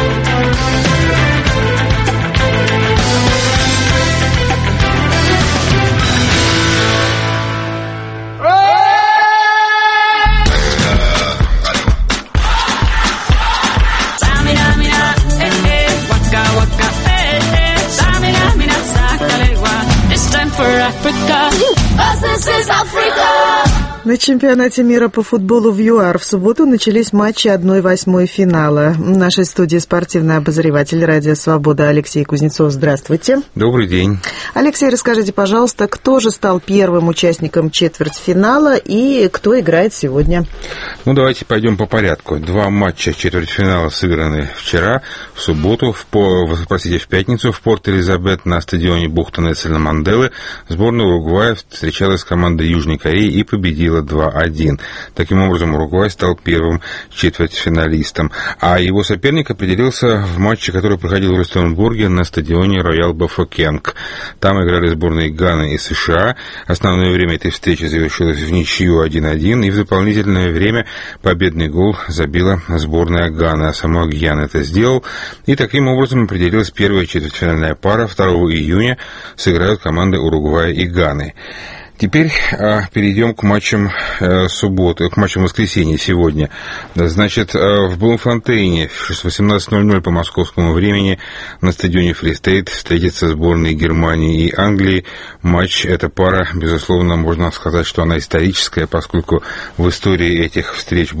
На чемпионате мира по футболу в ЮАР в субботу начались матчи 1/8 финала. В нашей студии спортивный обозреватель «Радио Свобода» Алексей Кузнецов. Здравствуйте. Добрый день. Алексей, расскажите, пожалуйста, кто же стал первым участником четвертьфинала и кто играет сегодня? Давайте пойдем по порядку. 2 матча четвертьфинала сыграны вчера, в субботу, в пятницу в Порт-Элизабет на стадионе бухты Нельсона Манделы. Сборная Уругвая встречалась с командой Южной Кореи и победила 2-1. Таким образом, Уругвай стал первым четвертьфиналистом. А его соперник определился в матче, который проходил в Рустенбурге на стадионе Роял Бафокенг. Там играли сборные Ганы и США. Основное время этой встречи завершилось в ничью 1-1, и в дополнительное время победный гол забила сборная Ганы. А сама Гьяна это сделал. И таким образом определилась первая четвертьфинальная пара. 2 июня сыграют команды Уругвая и Ганы. Теперь перейдем к матчам субботы, к матчам воскресенья сегодня. Значит, в Блумфонтейне в 18:00 по московскому времени на стадионе Фри Стейт встретятся сборные Германии и Англии. Матч, эта пара, безусловно, можно сказать, что она историческая, поскольку в истории этих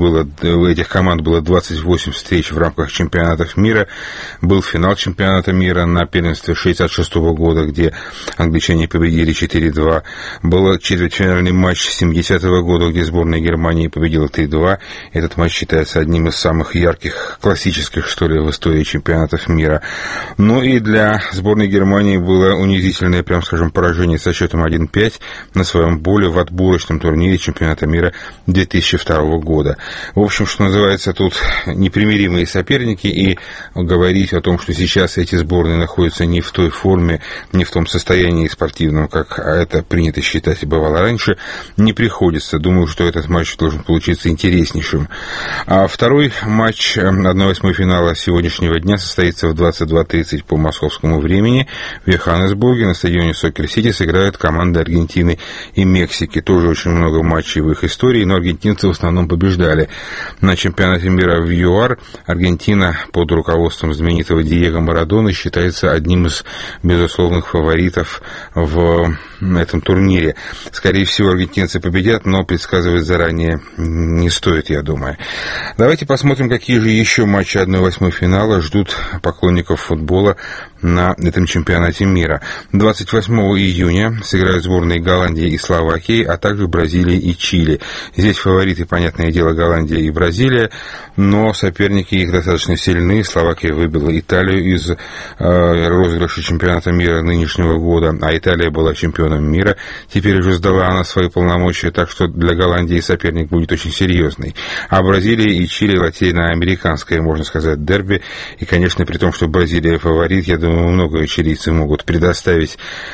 команд было 28 встреч в рамках чемпионатов мира. Был финал чемпионата мира на первенстве 1966 года, где англичане победили 4-2. Был четвертьфинальный матч 70-го года, где сборная Германии победила 3-2. Этот матч считается одним из самых ярких, классических, что ли, в истории чемпионатов мира. Ну и для сборной Германии было унизительное, прям скажем, поражение со счетом 1-5 на своем поле в отборочном турнире чемпионата мира 2002 года. В общем, что называется, тут непримиримые соперники, и говорить о том, что сейчас эти сборные находятся не в той форме, не в том состоянии спортивном, как это принято считать и бывало раньше, не приходится. Думаю, что этот матч должен получиться интереснейшим. А второй матч 1/8 финала сегодняшнего дня состоится в 22:30 по московскому времени. В Йоханнесбурге на стадионе Сокер-Сити сыграют команды Аргентины и Мексики. Тоже очень много матчей в их истории, но аргентинцы в основном побеждали. На чемпионате мира в ЮАР Аргентина под руководством знаменитого Диего Марадоны считается одним из безусловных фаворитов в этом турнире. Скорее всего, аргентинцы победят, но предсказывать заранее не стоит, я думаю. Давайте посмотрим, какие же еще матчи 1/8 финала ждут поклонников футбола на этом чемпионате мира. 28 июня сыграют сборные Голландии и Словакии, а также Бразилии и Чили. Здесь фавориты, понятное дело, Голландия и Бразилия, но соперники их достаточно сильны. Словакия выбила Италию из розыгрыша чемпионата мира нынешнего года, а Италия была чемпионом мира. Теперь уже сдала она свои полномочия, так что для Голландии соперник будет очень серьезный. А Бразилия и Чили латиноамериканское, можно сказать, дерби. И, конечно, при том, что Бразилия фаворит, я думаю, многое чилийцы могут предъявить,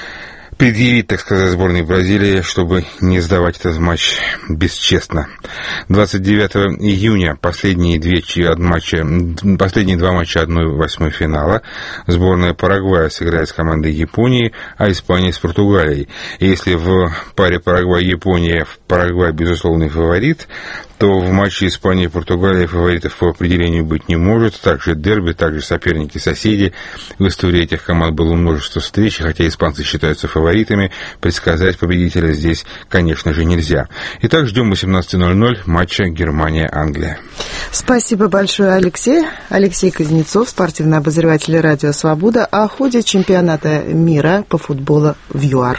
так сказать, сборной Бразилии, чтобы не сдавать этот матч бесчестно. 29 июня последние 2 матча 1/8 финала. Сборная Парагвая сыграет с командой Японии, а Испания с Португалией. И если в паре Парагвай-Япония Парагвай безусловный фаворит, то в матче Испании и Португалии фаворитов по определению быть не может. Также дерби, также соперники-соседи. В истории этих команд было множество встреч, хотя испанцы считаются фаворитами. Предсказать победителя здесь, конечно же, нельзя. Итак, ждем 18:00 матча Германия-Англия. Спасибо большое, Алексей. Алексей Кузнецов, спортивный обозреватель «Радио Свобода», о ходе чемпионата мира по футболу в ЮАР.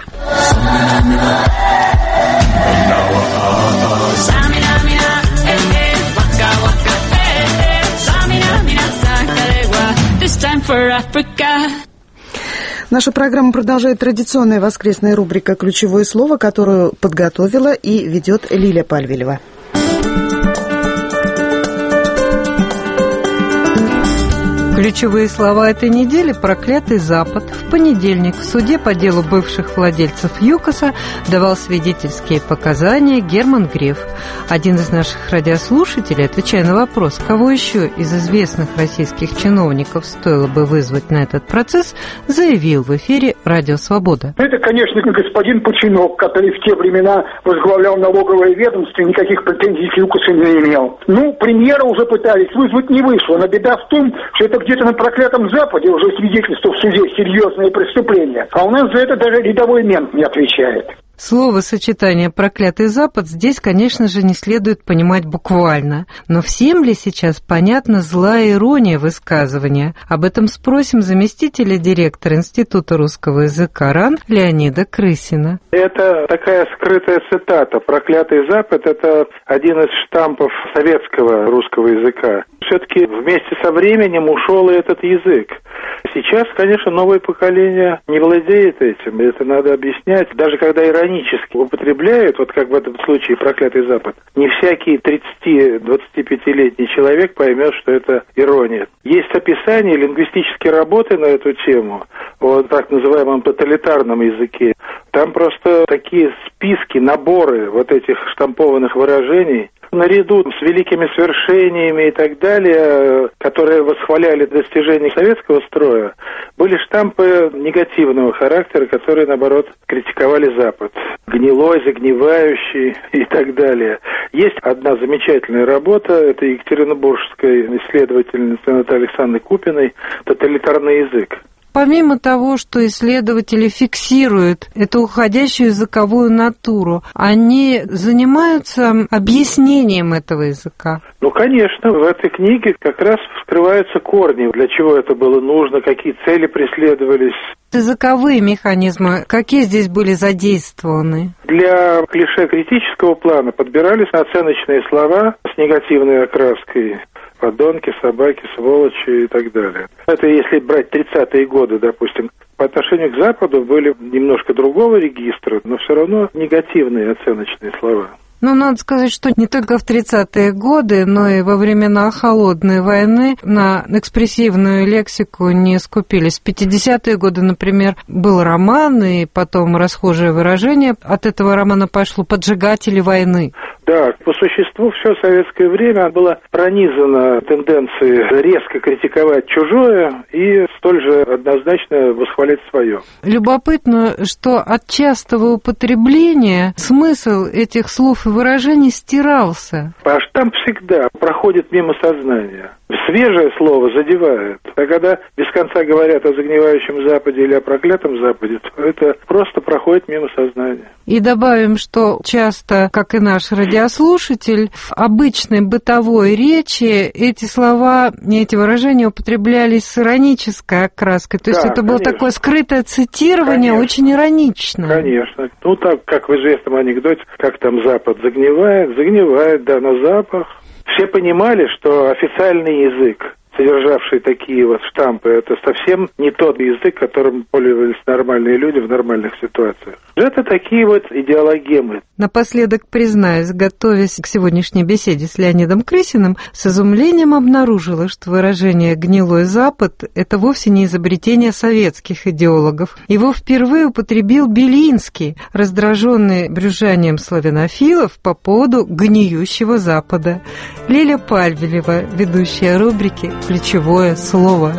Наша программа продолжает традиционная воскресная рубрика «Ключевое слово», которую подготовила и ведет Лилия Пальвелева. Ключевые слова этой недели – «проклятый Запад». В понедельник в суде по делу бывших владельцев ЮКОСа давал свидетельские показания Герман Греф. Один из наших радиослушателей, отвечая на вопрос, кого еще из известных российских чиновников стоило бы вызвать на этот процесс, заявил в эфире «Радио Свобода». Это, конечно, господин Пучинок, который в те времена возглавлял налоговое ведомство и никаких претензий к ЮКОСу не имел. Премьера уже пытались вызвать, не вышло. Но беда в том, что это где-то на проклятом Западе уже свидетельство в суде серьезное преступление. А у нас за это даже рядовой мент не отвечает. Словосочетание «проклятый Запад» здесь, конечно же, не следует понимать буквально. Но всем ли сейчас понятна злая ирония высказывания? Об этом спросим заместителя директора Института русского языка РАН Леонида Крысина. Это такая скрытая цитата. «Проклятый Запад» — это один из штампов советского русского языка. Все-таки вместе со временем ушел и этот язык. Сейчас, конечно, новое поколение не владеет этим. Это надо объяснять. Даже когда иронически употребляют, вот как в этом случае «проклятый Запад», не всякий 30-25-летний человек поймет, что это ирония. Есть описание лингвистической работы на эту тему, о так называемом тоталитарном языке. Там просто такие списки, наборы вот этих штампованных выражений, наряду с великими свершениями и так далее, которые восхваляли достижения советского строя, были штампы негативного характера, которые, наоборот, критиковали Запад. Гнилой, загнивающий и так далее. Есть одна замечательная работа, это екатеринбургской исследовательницы Натальи Александровны Купиной «Тоталитарный язык». Помимо того, что исследователи фиксируют эту уходящую языковую натуру, они занимаются объяснением этого языка? Конечно, в этой книге как раз вскрываются корни, для чего это было нужно, какие цели преследовались. Языковые механизмы, какие здесь были задействованы? Для клише критического плана подбирались оценочные слова с негативной окраской. Подонки, собаки, сволочи и так далее. Это если брать 30-е годы, допустим. По отношению к Западу были немножко другого регистра, но все равно негативные оценочные слова. Надо сказать, что не только в 30-е годы, но и во времена Холодной войны на экспрессивную лексику не скупились. В 50-е годы, например, был роман, и потом расхожее выражение от этого романа пошло «поджигатели войны». Да, по существу все советское время было пронизано тенденцией резко критиковать чужое и столь же однозначно восхвалять свое. Любопытно, что от частого употребления смысл этих слов и выражений стирался. А штамп всегда проходит мимо сознания. Свежее слово задевает. А когда без конца говорят о загнивающем Западе или о проклятом Западе, то это просто проходит мимо сознания. И добавим, что часто, как и наш радиослушатель, в обычной бытовой речи эти слова, эти выражения употреблялись с иронической окраской. То есть это было такое скрытое цитирование, очень ироничное. Конечно. Так, как в известном анекдоте, как там Запад загнивает, да, на запах. Все понимали, что официальный язык, содержавший такие вот штампы, это совсем не тот язык, которым пользовались нормальные люди в нормальных ситуациях. Это такие вот идеологемы. Напоследок признаюсь, готовясь к сегодняшней беседе с Леонидом Крысиным, с изумлением обнаружила, что выражение «гнилой Запад» — это вовсе не изобретение советских идеологов. Его впервые употребил Белинский, раздраженный брюзжанием славянофилов по поводу гниющего Запада. Лиля Пальвелева, ведущая рубрики «Ключевое слово».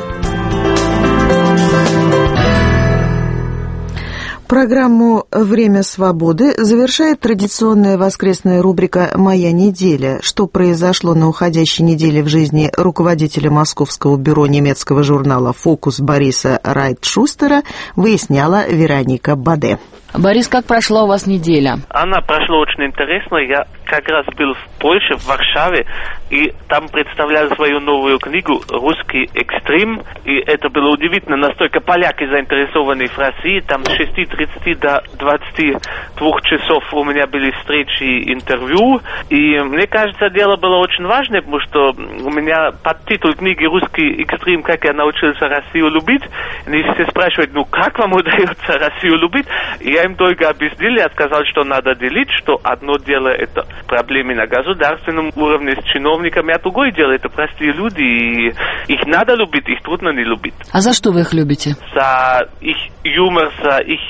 Программу «Время свободы» завершает традиционная воскресная рубрика «Моя неделя». Что произошло на уходящей неделе в жизни руководителя московского бюро немецкого журнала «Фокус» Бориса Райтшустера, выясняла Вероника Баде. Борис, как прошла у вас неделя? Она прошла очень интересно. Я как раз был в Польше, в Варшаве, и там представлял свою новую книгу «Русский экстрим». И это было удивительно, настолько поляки заинтересованы в России. Там с 6:30 до 22 часов у меня были встречи и интервью. И мне кажется, дело было очень важное, потому что у меня подтитул книги «Русский экстрим. Как я научился Россию любить». И все спрашивают, как вам удается Россию любить? И Я им только объяснил, я сказал, что надо делить, что одно дело это проблемы на государственном уровне с чиновниками, а другое дело это простые люди, и их надо любить, их трудно не любить. А за что вы их любите? За их юмор, за их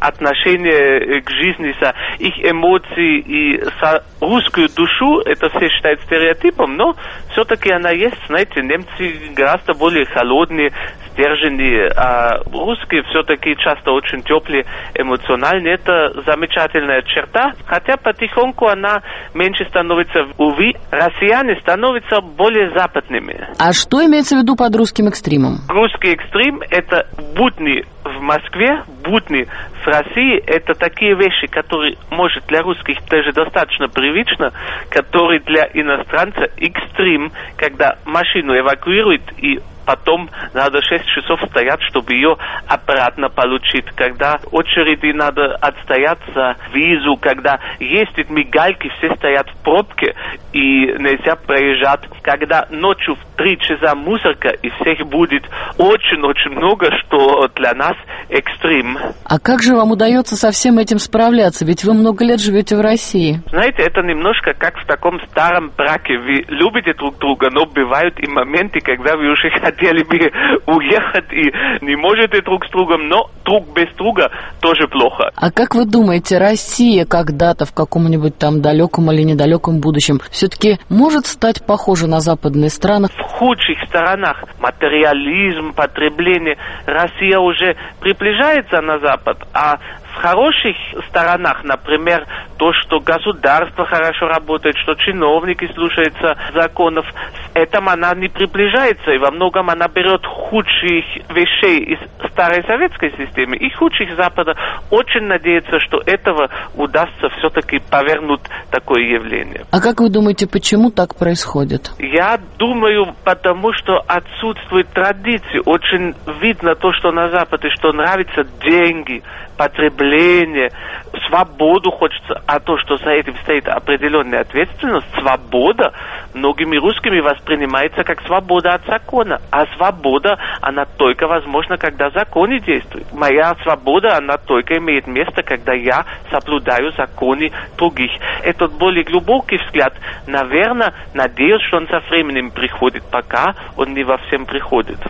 отношение к жизни, за их эмоции и за русскую душу. Это все считают стереотипом, но все-таки она есть. Знаете, немцы гораздо более холодные, сдержанные, а русские все-таки часто очень теплые, эмоциональные. Это замечательная черта, хотя потихоньку она меньше становится. Увы, россияне становятся более западными. А что имеется в виду под русским экстримом? Русский экстрим – это будни в Москве, будни в России. Это такие вещи, которые, может, для русских даже достаточно привычно, которые для иностранца экстрим, когда машину эвакуируют и потом надо 6 часов стоять, чтобы ее обратно получить. Когда очереди надо отстоять за визу, когда ездят мигальки, все стоят в пробке и нельзя проезжать. Когда ночью в 3 часа мусорка и всех будет очень-очень много, что для нас экстрим. А как же вам удается со всем этим справляться? Ведь вы много лет живете в России. Знаете, это немножко как в таком старом браке. Вы любите друг друга, но бывают и моменты, когда вы уже хотели бы уехать и не можете друг с другом, но друг без друга тоже плохо. А как вы думаете, Россия когда-то в каком-нибудь там далеком или недалеком будущем все-таки может стать похожа на западные страны? В худших сторонах материализм, потребление, Россия уже приближается на Запад, а в хороших сторонах, например, то, что государство хорошо работает, что чиновники слушаются законов, с этим она не приближается, и во многом она берет худших вещей из старой советской системы и худших Запада. Очень надеется, что этого удастся все-таки повернуть такое явление. А как вы думаете, почему так происходит? Я думаю, потому что отсутствует традиции. Очень видно то, что на Западе, что нравятся деньги, потребление, свободу хочется, а то, что за этим стоит определенная ответственность, свобода многими русскими воспринимается как свобода от закона, а свобода, она только возможна, когда законы действуют. Моя свобода, она только имеет место, когда я соблюдаю законы других. Этот более глубокий взгляд, наверное, надеюсь, что он со временем приходит, пока он не во всем приходит.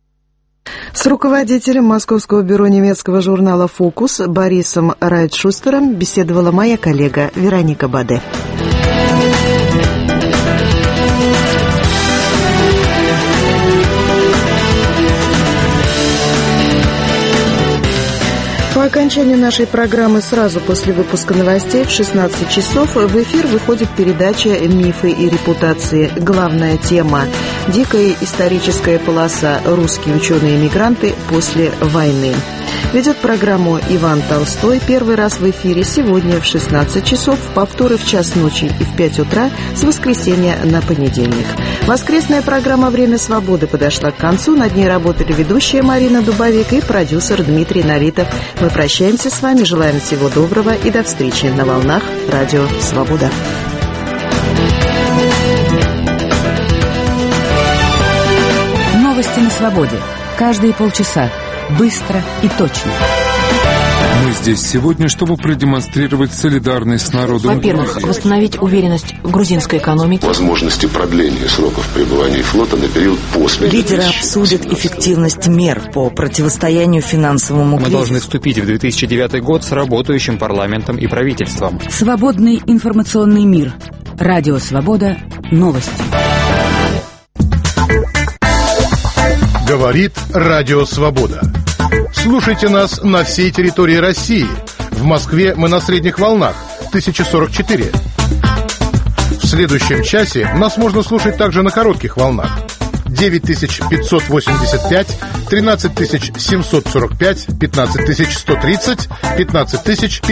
С руководителем московского бюро немецкого журнала «Фокус» Борисом Райтшустером беседовала моя коллега Вероника Баде. По окончанию нашей программы сразу после выпуска новостей в 16 часов в эфир выходит передача «Мифы и репутации». Главная тема – дикая историческая полоса «Русские ученые-эмигранты после войны». Ведет программу Иван Толстой. Первый раз в эфире сегодня в 16 часов, повторы в час ночи и в 5 утра с воскресенья на понедельник. Воскресная программа «Время свободы» подошла к концу. Над ней работали ведущая Марина Дубовик и продюсер Дмитрий Налитов. Мы прощаемся с вами, желаем всего доброго и до встречи на волнах Радио Свобода. Новости на свободе. Каждые полчаса. Быстро и точно. Мы здесь сегодня, чтобы продемонстрировать солидарность с народом. Во-первых, восстановить уверенность в грузинской экономике. Возможности продления сроков пребывания флота на период после. Лидеры обсудят эффективность мер по противостоянию финансовому кризису. Мы должны вступить в 2009 год с работающим парламентом и правительством. Свободный информационный мир. Радио Свобода. Новости. Говорит Радио Свобода. Слушайте нас на всей территории России. В Москве мы на средних волнах 1044. В следующем часе нас можно слушать также на коротких волнах 9585, 13745, 15130,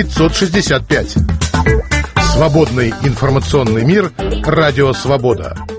15565. Свободный информационный мир. Радио Свобода.